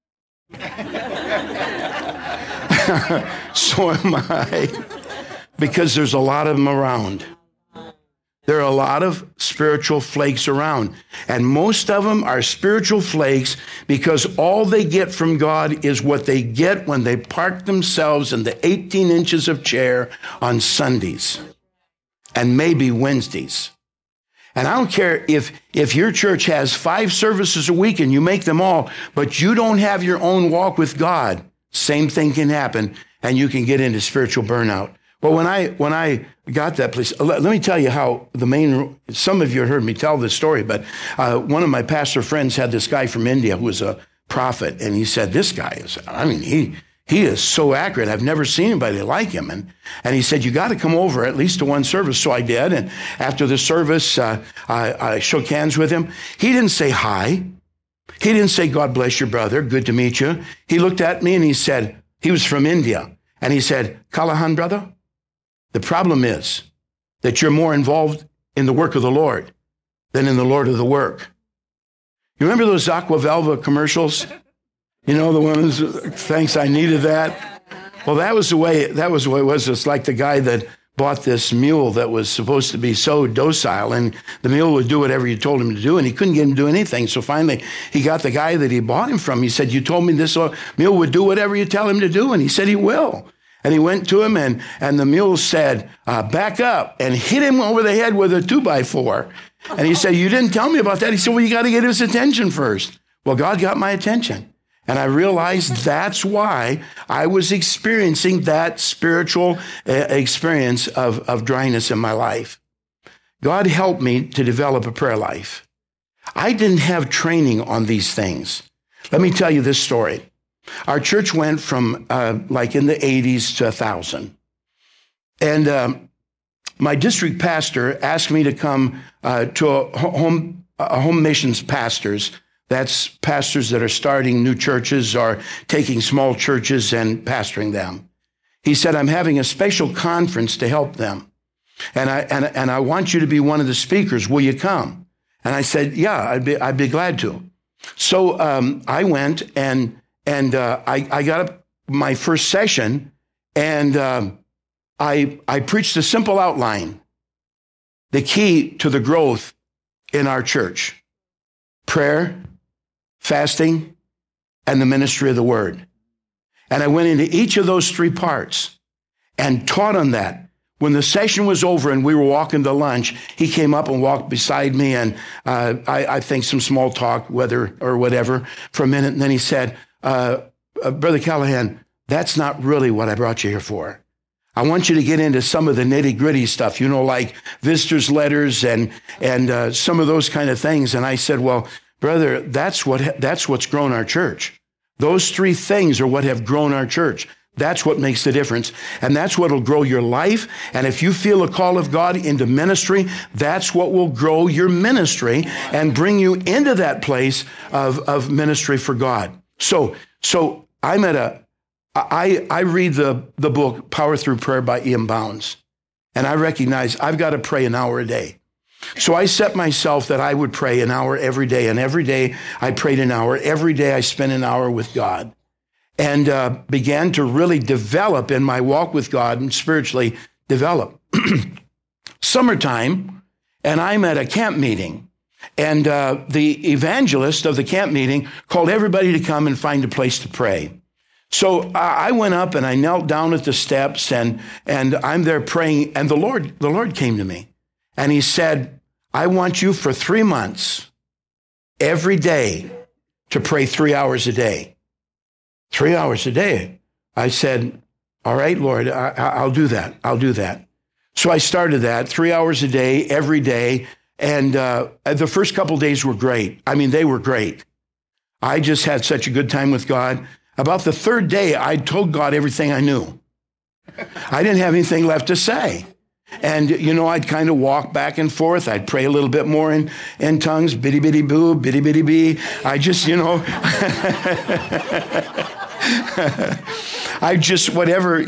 So am I, because there's a lot of them around. There are a lot of spiritual flakes around, and most of them are spiritual flakes because all they get from God is what they get when they park themselves in the 18 inches of chair on Sundays and maybe Wednesdays. And I don't care if your church has 5 services a week and you make them all, but you don't have your own walk with God, same thing can happen, and you can get into spiritual burnout. Well, when I got that place, let me tell you how some of you heard me tell this story, but one of my pastor friends had this guy from India who was a prophet, and he said, this guy is, he is so accurate. I've never seen anybody like him. And he said, you got to come over at least to one service. So I did. And after the service, I shook hands with him. He didn't say hi. He didn't say, God bless your brother. Good to meet you. He looked at me and he said, he was from India. And he said, Callahan, brother, the problem is that you're more involved in the work of the Lord than in the Lord of the work. You remember those Aqua Velva commercials? You know, the ones, thanks, I needed that. Well, that was the way it was. It's like the guy that bought this mule that was supposed to be so docile, and the mule would do whatever you told him to do, and he couldn't get him to do anything. So finally, he got the guy that he bought him from. He said, you told me this mule would do whatever you tell him to do, and he said he will. And he went to him, and the mule said, back up, and hit him over the head with a 2x4. And he said, you didn't tell me about that. He said, well, you got to get his attention first. Well, God got my attention. And I realized that's why I was experiencing that spiritual experience of dryness in my life. God helped me to develop a prayer life. I didn't have training on these things. Let me tell you this story. Our church went from like in the 80s to 1,000. And my district pastor asked me to come to a home missions pastors. That's pastors that are starting new churches or taking small churches and pastoring them. He said, I'm having a special conference to help them. And I want you to be one of the speakers. Will you come? And I said, yeah, I'd be glad to. So I went and I got up my first session, and I preached a simple outline, the key to the growth in our church: prayer, fasting, and the ministry of the word. And I went into each of those 3 parts and taught on that. When the session was over and we were walking to lunch, he came up and walked beside me, and I think some small talk, whether or whatever, for a minute. And then he said, Brother Callahan, that's not really what I brought you here for. I want you to get into some of the nitty-gritty stuff, like visitors' letters and some of those kind of things. And I said, well, brother, that's what's grown our church. Those 3 things are what have grown our church. That's what makes the difference. And that's what will grow your life. And if you feel a call of God into ministry, that's what will grow your ministry and bring you into that place of ministry for God. So I'm I read the book Power Through Prayer by Ian Bounds, and I recognize I've got to pray an hour a day. So I set myself that I would pray an hour every day, and every day I prayed an hour. Every day I spent an hour with God, and began to really develop in my walk with God and spiritually develop. Summertime, and I'm at a camp meeting. And the evangelist of the camp meeting called everybody to come and find a place to pray. So I went up and I knelt down at the steps, and I'm there praying. And the Lord came to me, and he said, I want you for 3 months, every day, to pray 3 hours a day. 3 hours a day. I said, all right, Lord, I'll do that. I'll do that. So I started that 3 hours a day, every day. And the first couple of days were great. I mean, they were great. I just had such a good time with God. About the third day, I told God everything I knew. I didn't have anything left to say. And, I'd kind of walk back and forth. I'd pray a little bit more in tongues, bitty, bitty, boo, bitty, bitty, bee. I just, I just, whatever,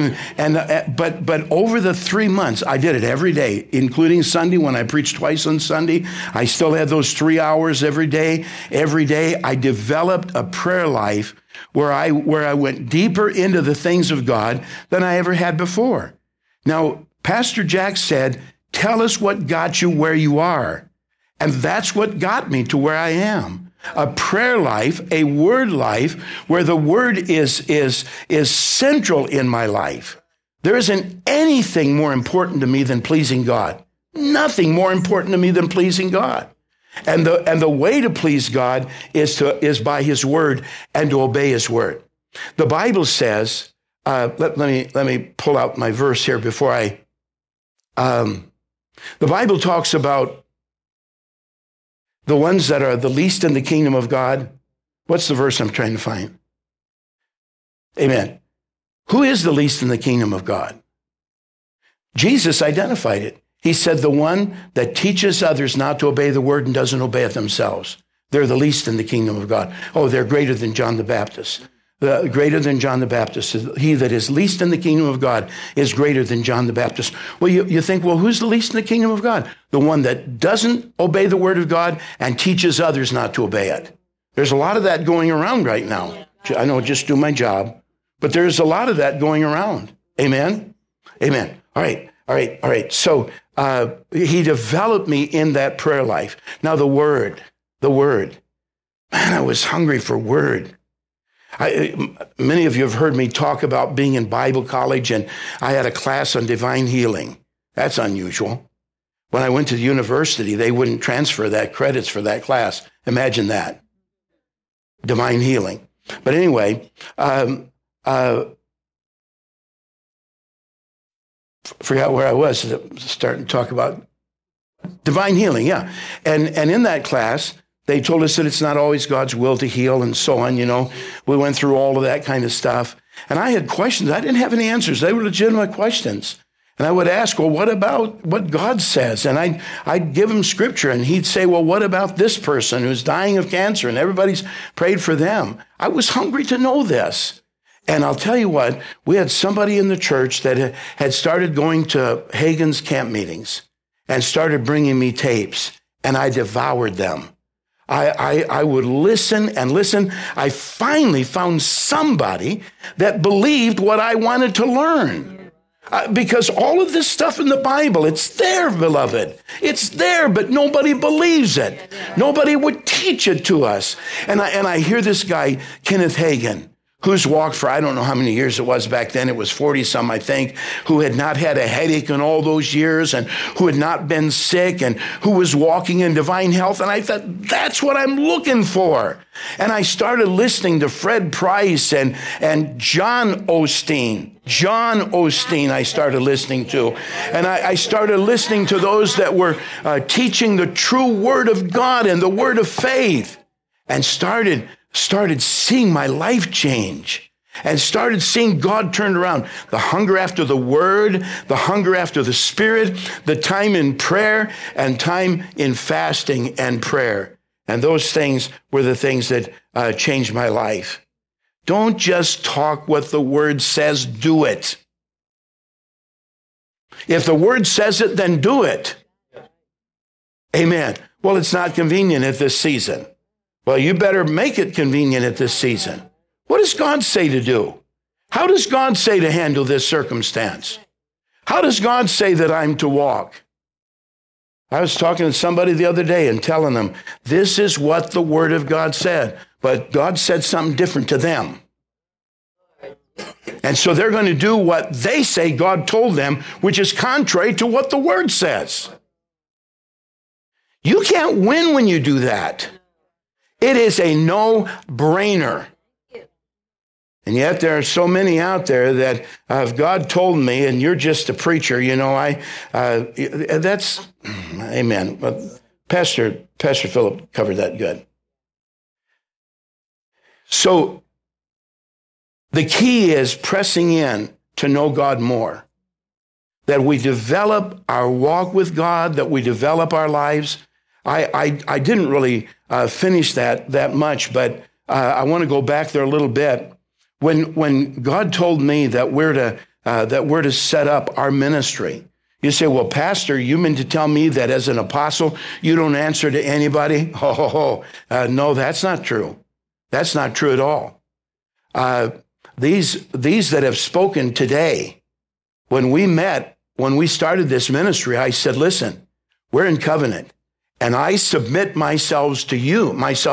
but over the 3 months, I did it every day, including Sunday when I preached twice on Sunday. I still had those 3 hours every day. Every day, I developed a prayer life where I went deeper into the things of God than I ever had before. Now, Pastor Jack said, tell us what got you where you are. And that's what got me to where I am. A prayer life, a word life, where the word is central in my life. There isn't anything more important to me than pleasing God. Nothing more important to me than pleasing God. And the way to please God is by his word and to obey his word. The Bible says, let me pull out my verse here before the Bible talks about the ones that are the least in the kingdom of God. What's the verse I'm trying to find? Amen. Who is the least in the kingdom of God? Jesus identified it. He said, the one that teaches others not to obey the word and doesn't obey it themselves. They're the least in the kingdom of God. Oh, they're greater than John the Baptist. Greater than John the Baptist. He that is least in the kingdom of God is greater than John the Baptist. Well, you think, well, who's the least in the kingdom of God? The one that doesn't obey the word of God and teaches others not to obey it. There's a lot of that going around right now. I know, just do my job. But there's a lot of that going around. Amen? Amen. All right. So he developed me in that prayer life. Now the word. Man, I was hungry for word. Many of you have heard me talk about being in Bible college, and I had a class on divine healing. That's unusual. When I went to the university, they wouldn't transfer that credits for that class. Imagine that. Divine healing. But anyway, forgot where I was, starting to talk about divine healing, yeah. And in that class, they told us that it's not always God's will to heal and so on, We went through all of that kind of stuff. And I had questions. I didn't have any answers. They were legitimate questions. And I would ask, well, what about what God says? And I'd give him scripture, and he'd say, well, what about this person who's dying of cancer? And everybody's prayed for them. I was hungry to know this. And I'll tell you what, we had somebody in the church that had started going to Hagin's camp meetings and started bringing me tapes, and I devoured them. I would listen and listen. I finally found somebody that believed what I wanted to learn. Because all of this stuff in the Bible, it's there, beloved. It's there, but nobody believes it. Nobody would teach it to us. And I hear this guy, Kenneth Hagin, who's walked for, I don't know how many years it was back then. It was 40-some, I think, who had not had a headache in all those years and who had not been sick and who was walking in divine health. And I thought, that's what I'm looking for. And I started listening to Fred Price and John Osteen. John Osteen I started listening to. And I started listening to those that were teaching the true word of God and the word of faith, and started seeing my life change and started seeing God turn around. The hunger after the word, the hunger after the spirit, the time in prayer and time in fasting and prayer. And those things were the things that changed my life. Don't just talk what the word says, do it. If the word says it, then do it. Amen. Well, it's not convenient at this season. Well, you better make it convenient at this season. What does God say to do? How does God say to handle this circumstance? How does God say that I'm to walk? I was talking to somebody the other day and telling them, this is what the word of God said, but God said something different to them. And so they're going to do what they say God told them, which is contrary to what the word says. You can't win when you do that. It is a no-brainer. And yet there are so many out there that if God told me, and you're just a preacher, that's, amen. But Pastor Philip covered that good. So the key is pressing in to know God more, that we develop our walk with God, that we develop our lives. I didn't really finish that much, but I want to go back there a little bit. When God told me that we're to set up our ministry, you say, well, Pastor, you mean to tell me that as an apostle, you don't answer to anybody? No, that's not true. That's not true at all. These that have spoken today, when we started this ministry, I said, listen, we're in covenant, and I submit myself to you.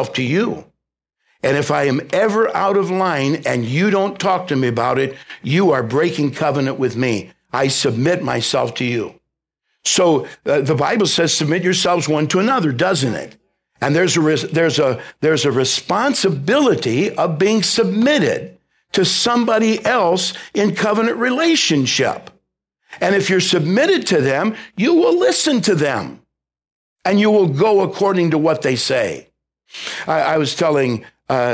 And if I am ever out of line and you don't talk to me about it, you are breaking covenant with me. I submit myself to you. So the Bible says, submit yourselves one to another, doesn't it? And there's a responsibility of being submitted to somebody else in covenant relationship. And if you're submitted to them, you will listen to them and you will go according to what they say. I was telling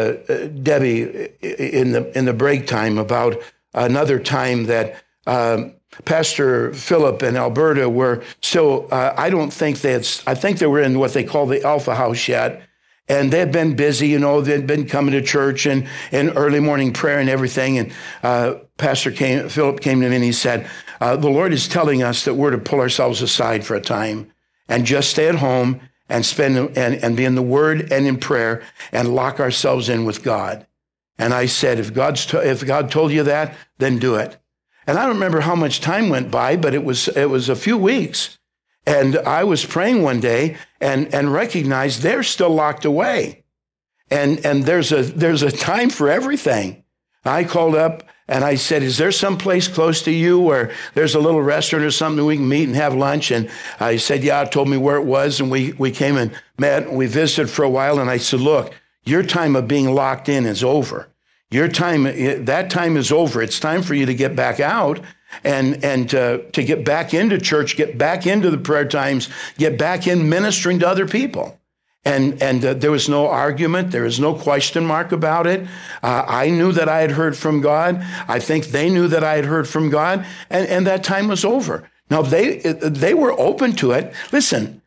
Debbie in the break time about another time that Pastor Philip and Alberta were still, I think they were in what they call the Alpha House yet. And they had been busy, they'd been coming to church and early morning prayer and everything. And Philip came to me and he said, the Lord is telling us that we're to pull ourselves aside for a time and just stay at home and spend and be in the Word and in prayer and lock ourselves in with God. And I said, if God told you that, then do it. And I don't remember how much time went by, but it was a few weeks. And I was praying one day and recognized they're still locked away. And there's a time for everything. I called up and I said, is there some place close to you where there's a little restaurant or something we can meet and have lunch? And I said, yeah, told me where it was. And we came and met and we visited for a while. And I said, look, your time of being locked in is over. That time is over. It's time for you to get back out and to get back into church, get back into the prayer times, get back in ministering to other people. And there was no argument. There was no question mark about it. I knew that I had heard from God. I think they knew that I had heard from God, and that time was over. Now, they were open to it. Listen,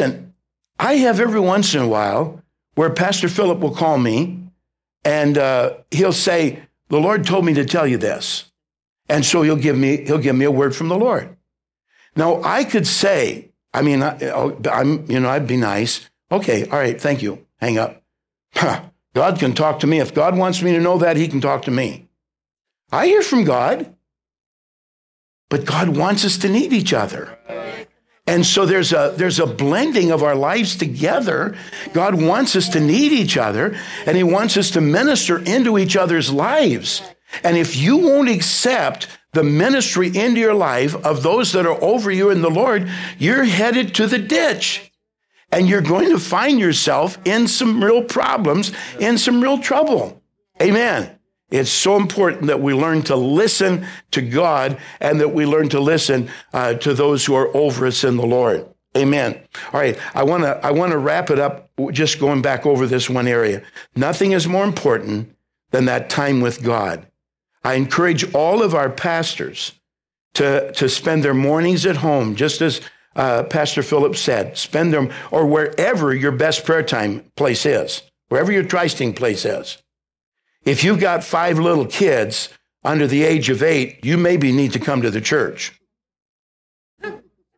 I have every once in a while where Pastor Philip will call me, and he'll say, the Lord told me to tell you this. And so he'll give me a word from the Lord. Now, I could say, I'd be nice. Okay, all right, thank you. Hang up. God can talk to me. If God wants me to know that, he can talk to me. I hear from God, but God wants us to need each other. And so there's a blending of our lives together. God wants us to need each other, and he wants us to minister into each other's lives. And if you won't accept the ministry into your life of those that are over you in the Lord, you're headed to the ditch. And you're going to find yourself in some real problems, in some real trouble. Amen. It's so important that we learn to listen to God and that we learn to listen to those who are over us in the Lord. Amen. All right. I want to wrap it up just going back over this one area. Nothing is more important than that time with God. I encourage all of our pastors to spend their mornings at home, just as Pastor Philip said, spend them, or wherever your best prayer time place is, wherever your trysting place is. If you've got 5 little kids under the age of 8, you maybe need to come to the church. You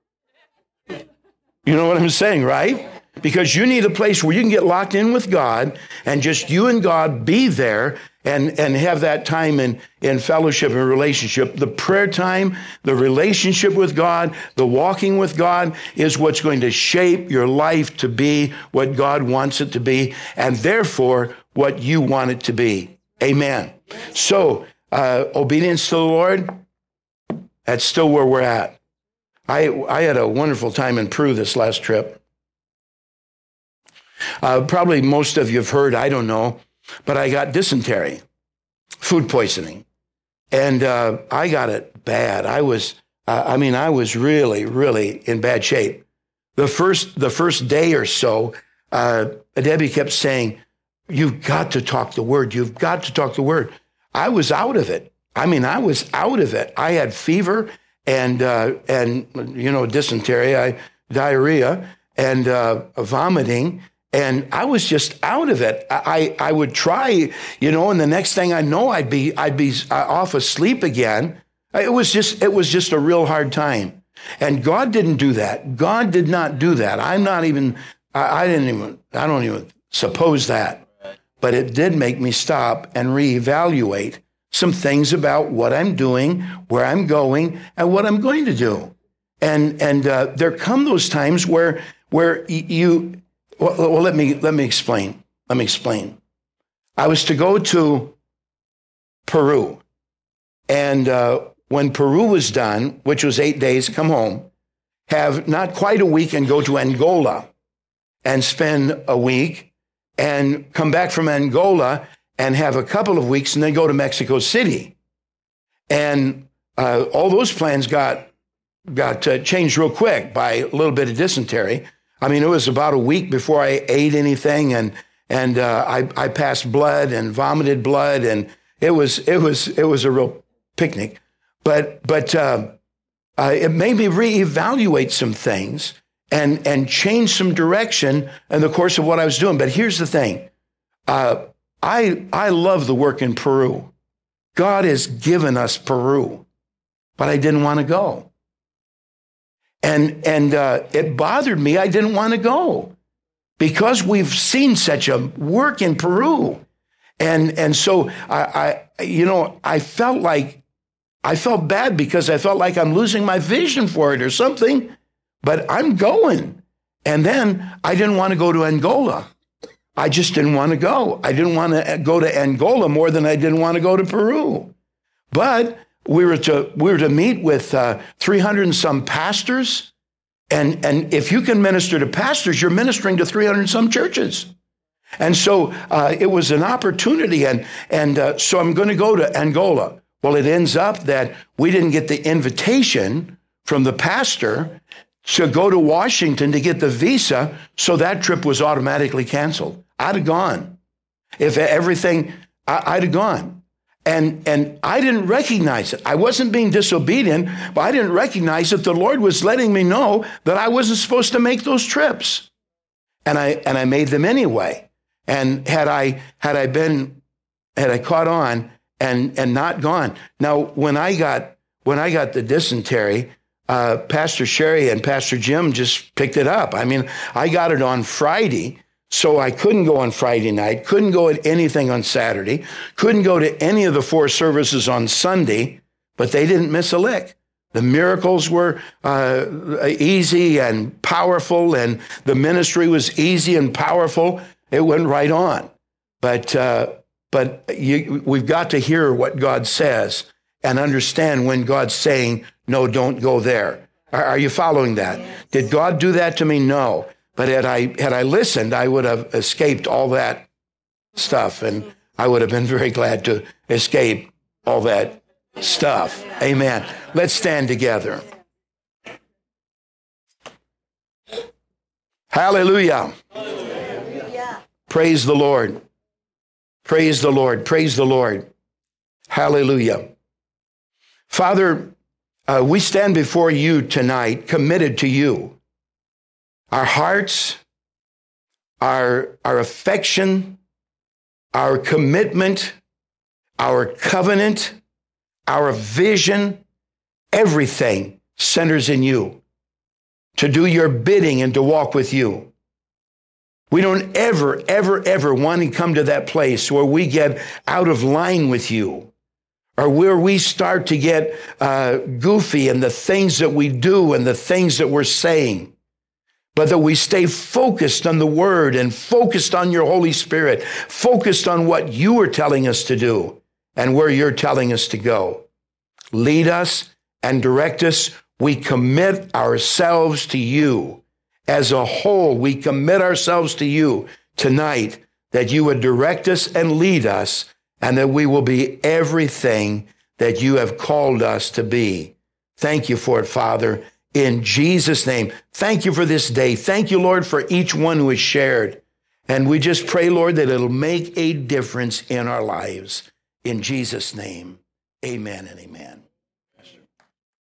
know what I'm saying, right? Because you need a place where you can get locked in with God and just you and God be there and have that time in fellowship and relationship. The prayer time, the relationship with God, the walking with God is what's going to shape your life to be what God wants it to be, and therefore what you want it to be. Amen. So, obedience to the Lord, that's still where we're at. I had a wonderful time in Peru this last trip. Probably most of you have heard, I don't know, but I got dysentery, food poisoning. And I got it bad. I was really, really in bad shape. The first day or so, Debbie kept saying, "You've got to talk the word. You've got to talk the word." I was out of it. I was out of it. I had fever and dysentery, diarrhea, and vomiting, and I was just out of it. I would try, and the next thing I know, I'd be off asleep again. It was just a real hard time. And God didn't do that. God did not do that. I don't even suppose that. But it did make me stop and reevaluate some things about what I'm doing, where I'm going, and what I'm going to do. And there come those times where you, well, let me explain. I was to go to Peru, and when Peru was done, which was 8 days, come home, have not quite a week and go to Angola and spend a week and come back from Angola and have a couple of weeks and then go to Mexico City. And all those plans got changed real quick by a little bit of dysentery. It was about a week before I ate anything, and I passed blood and vomited blood, and it was a real picnic. But it made me reevaluate some things and change some direction in the course of what I was doing. But here's the thing. I love the work in Peru. God has given us Peru, but I didn't want to go. And it bothered me. I didn't want to go because we've seen such a work in Peru. And so I felt bad because I felt like I'm losing my vision for it or something, but I'm going. And then I didn't want to go to Angola. I just didn't want to go. I didn't want to go to Angola more than I didn't want to go to Peru. But we were to meet with 300 and some pastors. And if you can minister to pastors, you're ministering to 300 and some churches. And so it was an opportunity. And so I'm going to go to Angola. Well, it ends up that we didn't get the invitation from the pastor to go to Washington to get the visa, so that trip was automatically canceled. I'd have gone. If everything, I'd have gone. And I didn't recognize it. I wasn't being disobedient, but I didn't recognize that the Lord was letting me know that I wasn't supposed to make those trips. And I made them anyway. And had I caught on and not gone. Now, when I got the dysentery, Pastor Sherry and Pastor Jim just picked it up. I got it on Friday, so I couldn't go on Friday night, couldn't go at anything on Saturday, couldn't go to any of the 4 services on Sunday, but they didn't miss a lick. The miracles were easy and powerful, and the ministry was easy and powerful. It went right on. But we've got to hear what God says and understand when God's saying, no, don't go there. Are you following that? Did God do that to me? No. But had I listened, I would have escaped all that stuff, and I would have been very glad to escape all that stuff. Amen. Let's stand together. Hallelujah. Hallelujah. Praise the Lord. Praise the Lord. Praise the Lord. Hallelujah. Father, we stand before you tonight, committed to you. Our hearts, our affection, our commitment, our covenant, our vision, everything centers in you, to do your bidding and to walk with you. We don't ever want to come to that place where we get out of line with you, or where we start to get goofy in the things that we do and the things that we're saying, but that we stay focused on the Word and focused on your Holy Spirit, focused on what you are telling us to do and where you're telling us to go. Lead us and direct us. We commit ourselves to you. As a whole, we commit ourselves to you tonight that you would direct us and lead us, and that we will be everything that you have called us to be. Thank you for it, Father, in Jesus' name. Thank you for this day. Thank you, Lord, for each one who has shared. And we just pray, Lord, that it'll make a difference in our lives. In Jesus' name, amen and amen.